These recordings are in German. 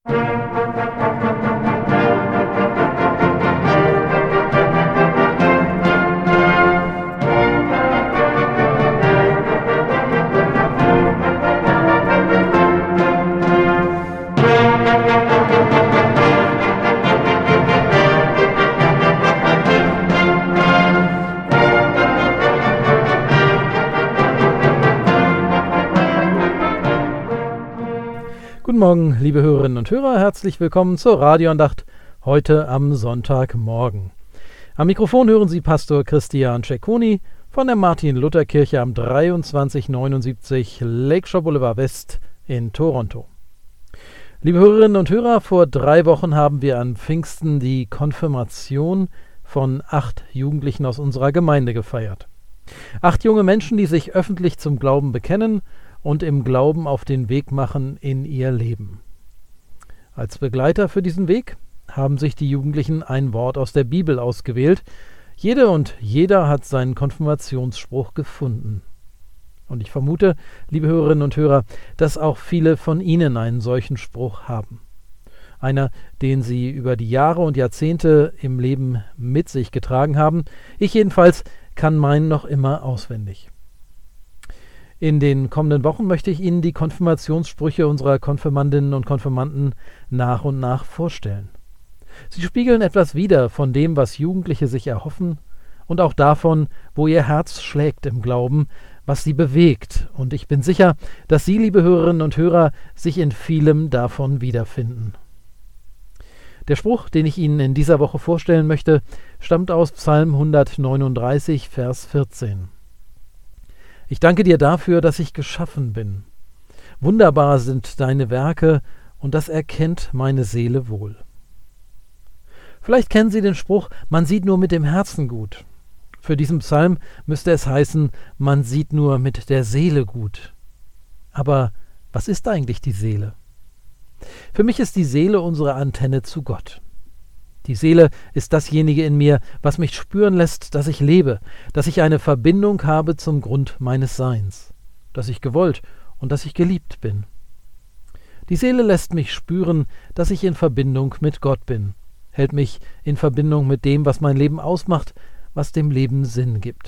Guten Morgen, liebe Hörerinnen und Hörer, herzlich willkommen zur Radioandacht heute am Sonntagmorgen. Am Mikrofon hören Sie Pastor Christian Cecconi von der Martin-Luther-Kirche am 2379 Lakeshore Boulevard West in Toronto. Liebe Hörerinnen und Hörer, vor 3 Wochen haben wir an Pfingsten die Konfirmation von 8 Jugendlichen aus unserer Gemeinde gefeiert. 8 junge Menschen, die sich öffentlich zum Glauben bekennen und im Glauben auf den Weg machen in ihr Leben. Als Begleiter für diesen Weg haben sich die Jugendlichen ein Wort aus der Bibel ausgewählt. Jede und jeder hat seinen Konfirmationsspruch gefunden. Und ich vermute, liebe Hörerinnen und Hörer, dass auch viele von Ihnen einen solchen Spruch haben. Einer, den Sie über die Jahre und Jahrzehnte im Leben mit sich getragen haben. Ich jedenfalls kann meinen noch immer auswendig. In den kommenden Wochen möchte ich Ihnen die Konfirmationssprüche unserer Konfirmandinnen und Konfirmanden nach und nach vorstellen. Sie spiegeln etwas wider von dem, was Jugendliche sich erhoffen und auch davon, wo ihr Herz schlägt im Glauben, was sie bewegt. Und ich bin sicher, dass Sie, liebe Hörerinnen und Hörer, sich in vielem davon wiederfinden. Der Spruch, den ich Ihnen in dieser Woche vorstellen möchte, stammt aus Psalm 139, Vers 14. Ich danke dir dafür, dass ich geschaffen bin. Wunderbar sind deine Werke, und das erkennt meine Seele wohl. Vielleicht kennen Sie den Spruch, man sieht nur mit dem Herzen gut. Für diesen Psalm müsste es heißen, man sieht nur mit der Seele gut. Aber was ist eigentlich die Seele? Für mich ist die Seele unsere Antenne zu Gott. Die Seele ist dasjenige in mir, was mich spüren lässt, dass ich lebe, dass ich eine Verbindung habe zum Grund meines Seins, dass ich gewollt und dass ich geliebt bin. Die Seele lässt mich spüren, dass ich in Verbindung mit Gott bin, hält mich in Verbindung mit dem, was mein Leben ausmacht, was dem Leben Sinn gibt.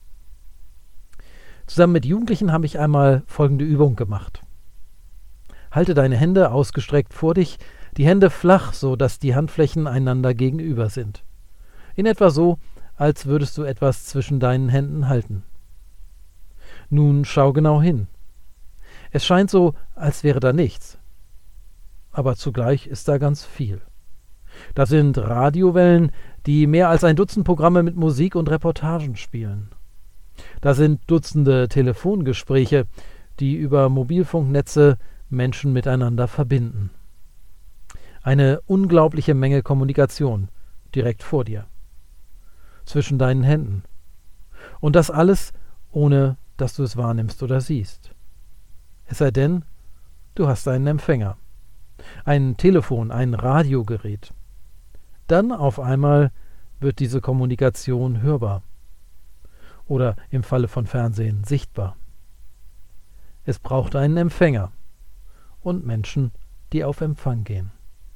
Zusammen mit Jugendlichen habe ich einmal folgende Übung gemacht. Halte deine Hände ausgestreckt vor dich, die Hände flach, so dass die Handflächen einander gegenüber sind. In etwa so, als würdest du etwas zwischen deinen Händen halten. Nun schau genau hin. Es scheint so, als wäre da nichts. Aber zugleich ist da ganz viel. Da sind Radiowellen, die mehr als ein Dutzend Programme mit Musik und Reportagen spielen. Da sind Dutzende Telefongespräche, die über Mobilfunknetze Menschen miteinander verbinden. Eine unglaubliche Menge Kommunikation direkt vor dir, zwischen deinen Händen. Und das alles, ohne dass du es wahrnimmst oder siehst. Es sei denn, du hast einen Empfänger, ein Telefon, ein Radiogerät. Dann auf einmal wird diese Kommunikation hörbar oder im Falle von Fernsehen sichtbar. Es braucht einen Empfänger und Menschen, die auf Empfang gehen.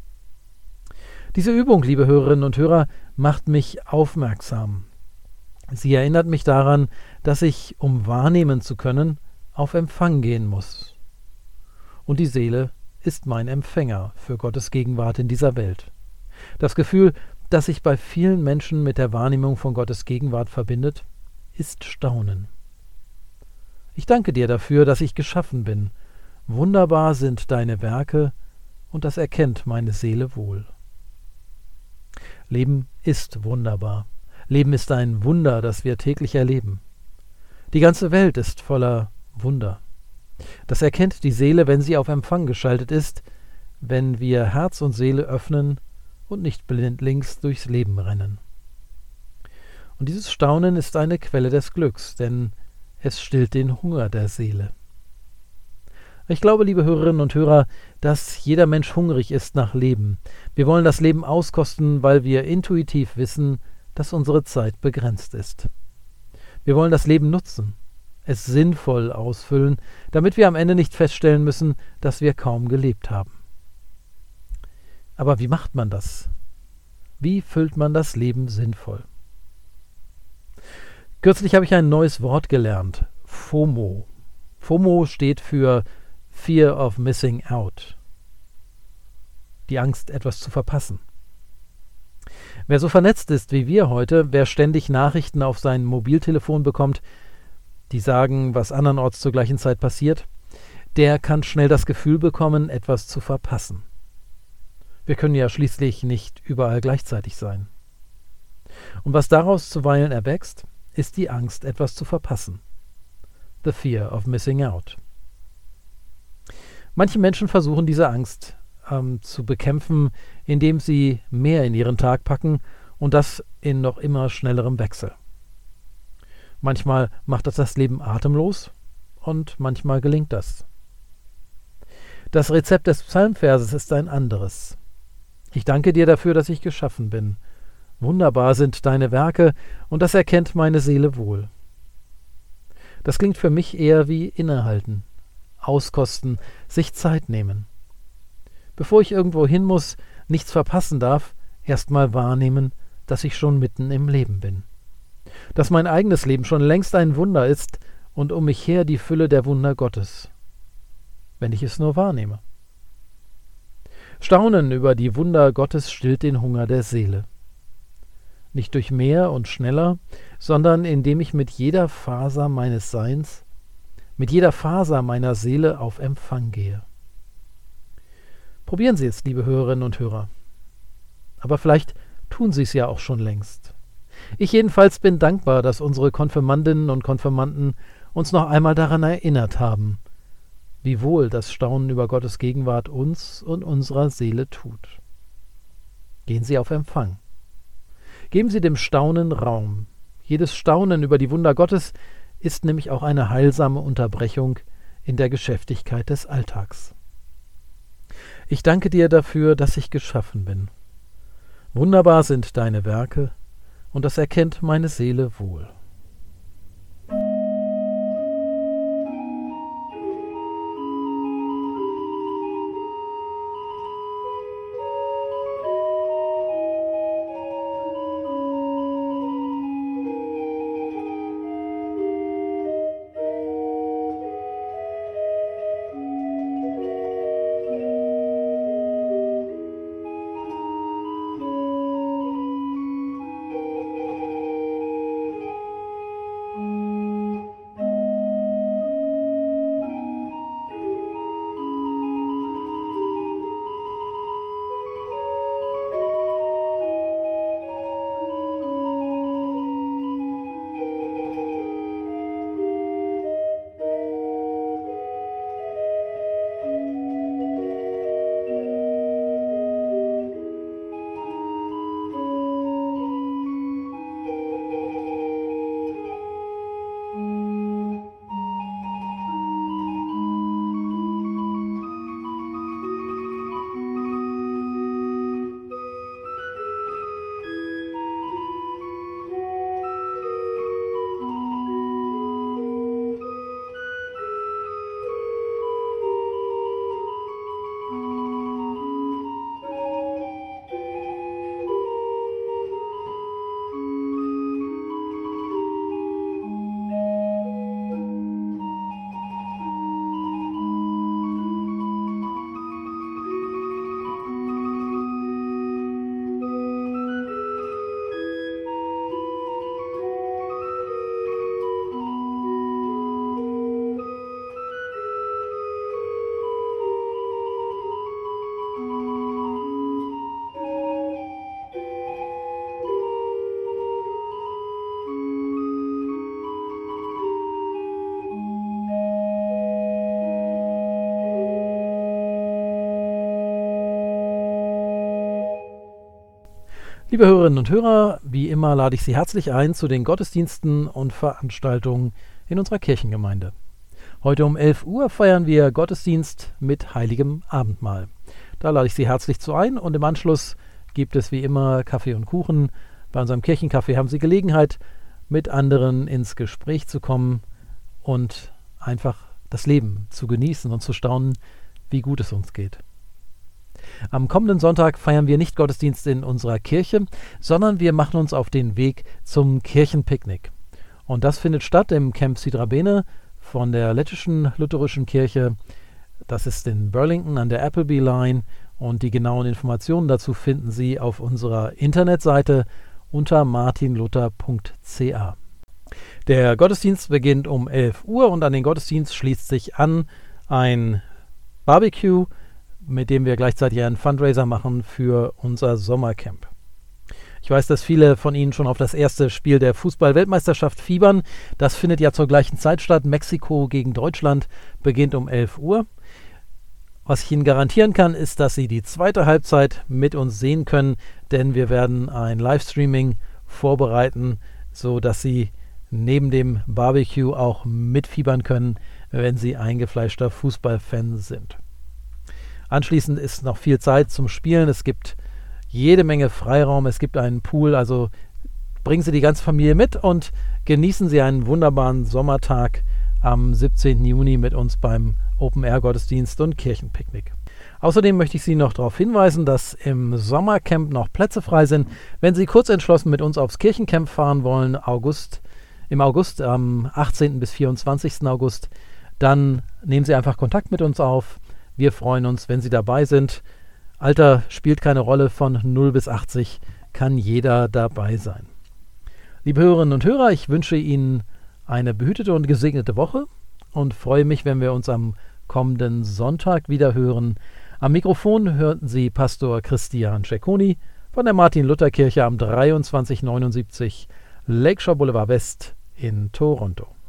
Diese Übung, liebe Hörerinnen und Hörer, macht mich aufmerksam. Sie erinnert mich daran, dass ich, um wahrnehmen zu können, auf Empfang gehen muss. Und die Seele ist mein Empfänger für Gottes Gegenwart in dieser Welt. Das Gefühl, das sich bei vielen Menschen mit der Wahrnehmung von Gottes Gegenwart verbindet, ist Staunen. Ich danke dir dafür, dass ich geschaffen bin. Wunderbar sind deine Werke, und das erkennt meine Seele wohl. Leben ist wunderbar. Leben ist ein Wunder, das wir täglich erleben. Die ganze Welt ist voller Wunder. Das erkennt die Seele, wenn sie auf Empfang geschaltet ist, wenn wir Herz und Seele öffnen und nicht blindlings durchs Leben rennen. Und dieses Staunen ist eine Quelle des Glücks, denn es stillt den Hunger der Seele. Ich glaube, liebe Hörerinnen und Hörer, dass jeder Mensch hungrig ist nach Leben. Wir wollen das Leben auskosten, weil wir intuitiv wissen, dass unsere Zeit begrenzt ist. Wir wollen das Leben nutzen, es sinnvoll ausfüllen, damit wir am Ende nicht feststellen müssen, dass wir kaum gelebt haben. Aber wie macht man das? Wie füllt man das Leben sinnvoll? Kürzlich habe ich ein neues Wort gelernt. FOMO. FOMO steht für Fear of Missing Out. Die Angst, etwas zu verpassen. Wer so vernetzt ist wie wir heute, wer ständig Nachrichten auf sein Mobiltelefon bekommt, die sagen, was andernorts zur gleichen Zeit passiert, der kann schnell das Gefühl bekommen, etwas zu verpassen. Wir können ja schließlich nicht überall gleichzeitig sein. Und was daraus zuweilen erwächst, ist die Angst, etwas zu verpassen. The fear of missing out. Manche Menschen versuchen diese Angst zu bekämpfen, indem sie mehr in ihren Tag packen und das in noch immer schnellerem Wechsel. Manchmal macht das Leben atemlos und manchmal gelingt das. Das Rezept des Psalmverses ist ein anderes. Ich danke dir dafür, dass ich geschaffen bin. Wunderbar sind deine Werke und das erkennt meine Seele wohl. Das klingt für mich eher wie innehalten, auskosten, sich Zeit nehmen. Bevor ich irgendwo hin muss, nichts verpassen darf, erst mal wahrnehmen, dass ich schon mitten im Leben bin. Dass mein eigenes Leben schon längst ein Wunder ist und um mich her die Fülle der Wunder Gottes. Wenn ich es nur wahrnehme. Staunen über die Wunder Gottes stillt den Hunger der Seele. Nicht durch mehr und schneller, sondern indem ich mit jeder Faser meines Seins, mit jeder Faser meiner Seele auf Empfang gehe. Probieren Sie es, liebe Hörerinnen und Hörer. Aber vielleicht tun Sie es ja auch schon längst. Ich jedenfalls bin dankbar, dass unsere Konfirmandinnen und Konfirmanden uns noch einmal daran erinnert haben, wie wohl das Staunen über Gottes Gegenwart uns und unserer Seele tut. Gehen Sie auf Empfang. Geben Sie dem Staunen Raum. Jedes Staunen über die Wunder Gottes ist nämlich auch eine heilsame Unterbrechung in der Geschäftigkeit des Alltags. Ich danke dir dafür, dass ich geschaffen bin. Wunderbar sind deine Werke, und das erkennt meine Seele wohl. Liebe Hörerinnen und Hörer, wie immer lade ich Sie herzlich ein zu den Gottesdiensten und Veranstaltungen in unserer Kirchengemeinde. Heute um 11 Uhr feiern wir Gottesdienst mit heiligem Abendmahl. Da lade ich Sie herzlich zu ein und im Anschluss gibt es wie immer Kaffee und Kuchen. Bei unserem Kirchencafé haben Sie Gelegenheit, mit anderen ins Gespräch zu kommen und einfach das Leben zu genießen und zu staunen, wie gut es uns geht. Am kommenden Sonntag feiern wir nicht Gottesdienst in unserer Kirche, sondern wir machen uns auf den Weg zum Kirchenpicknick. Und das findet statt im Camp Sidrabene von der lettischen lutherischen Kirche. Das ist in Burlington an der Appleby Line und die genauen Informationen dazu finden Sie auf unserer Internetseite unter martinluther.ca. Der Gottesdienst beginnt um 11 Uhr und an den Gottesdienst schließt sich an ein Barbecue, mit dem wir gleichzeitig einen Fundraiser machen für unser Sommercamp. Ich weiß, dass viele von Ihnen schon auf das erste Spiel der Fußball-Weltmeisterschaft fiebern. Das findet ja zur gleichen Zeit statt. Mexiko gegen Deutschland beginnt um 11 Uhr. Was ich Ihnen garantieren kann, ist, dass Sie die zweite Halbzeit mit uns sehen können, denn wir werden ein Livestreaming vorbereiten, sodass Sie neben dem Barbecue auch mitfiebern können, wenn Sie eingefleischter Fußballfan sind. Anschließend ist noch viel Zeit zum Spielen. Es gibt jede Menge Freiraum, es gibt einen Pool, also bringen Sie die ganze Familie mit und genießen Sie einen wunderbaren Sommertag am 17. Juni mit uns beim Open-Air-Gottesdienst und Kirchenpicknick. Außerdem möchte ich Sie noch darauf hinweisen, dass im Sommercamp noch Plätze frei sind. Wenn Sie kurz entschlossen mit uns aufs Kirchencamp fahren wollen, im August, am 18. bis 24. August, dann nehmen Sie einfach Kontakt mit uns auf. Wir freuen uns, wenn Sie dabei sind. Alter spielt keine Rolle, von 0 bis 80 kann jeder dabei sein. Liebe Hörerinnen und Hörer, ich wünsche Ihnen eine behütete und gesegnete Woche und freue mich, wenn wir uns am kommenden Sonntag wieder hören. Am Mikrofon hörten Sie Pastor Christian Cecconi von der Martin-Luther-Kirche am 2379 Lakeshore Boulevard West in Toronto.